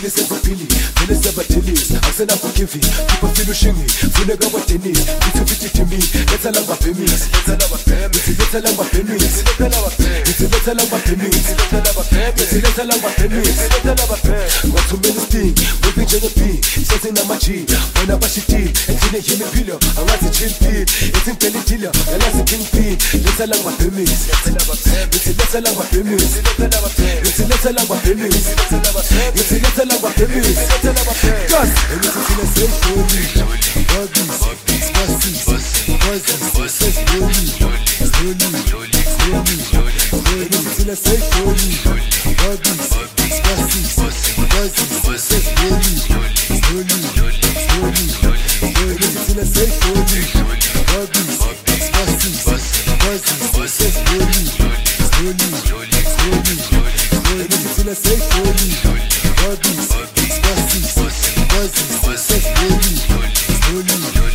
Thina sesipili, vele siyabadelisa Akusena forgive, keep a feel ushingi Funeka kwa Dennis, bithi to me Let's allow my famous, let's allow my famous Let's allow my famous Let's allow my famous Got too many sting, moving to the beat Sessing on my G, when I bash it in Ethine yimi pillow, angazi chill feed Ethine belly dealer, angazi king feed Let's allow my famous Let's allow my famous Let's allow my famous Let's allow my famous Cause, and this is in a safe story Buggies, spices, buzzes Says slowly, slowly This is in a safe story Buggies, spices, buzzes Says slowly, slowly This is in a safe story Buggies, spices, buzzes Says slowly, slowly This is in a safe story Buggies, spices, buzzes Says slowly, slowly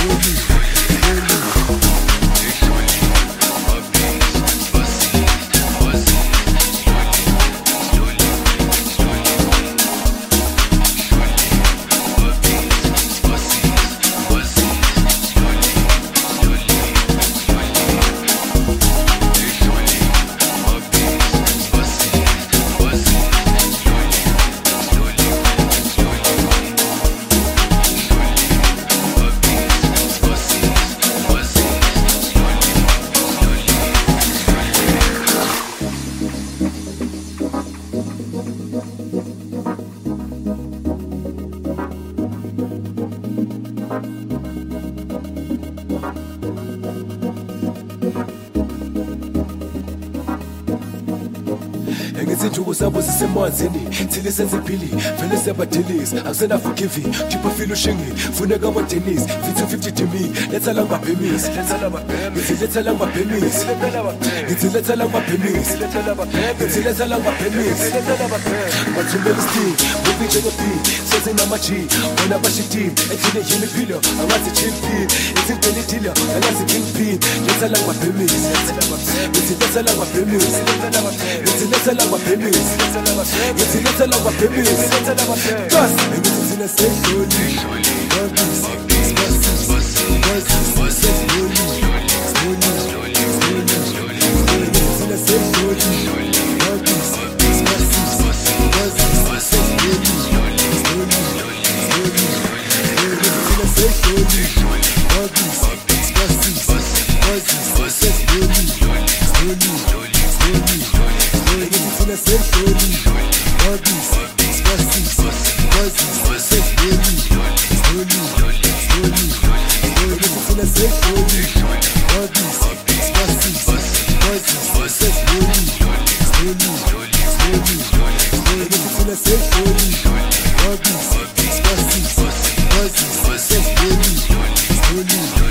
Ngizinjuku sabo sisemanzini thina sensipili vele siyabadelisa akusena forgive keep a feel ushingi funeka kwa Dennis 50 to me let's allow my penis let's allow my penis let's allow my penis let's allow my penis let's allow my penis but to make steam moving to the beat says na machi when I bash it in ethine yimi pillow angazi chill feed ethine belly dealer angazi king feed let's allow my penis let's allow my penis let's allow my penis let's allow my penis cause and this is in a safe story Buggies, spices, buzzes Says slowly, slowly This is in a safe story Buggies, spices, buzzes Says slowly, slowly This is in a safe story Buggies, spices, buzzes Says slowly, slowly in a safe story, buggies, spices, buzzes, says slowly, slowly. This is in a safe story, buggies, spices, buzzes, says slowly, slowly. This is in a safe story, buggies, spices, buzzes, says slowly, slowly.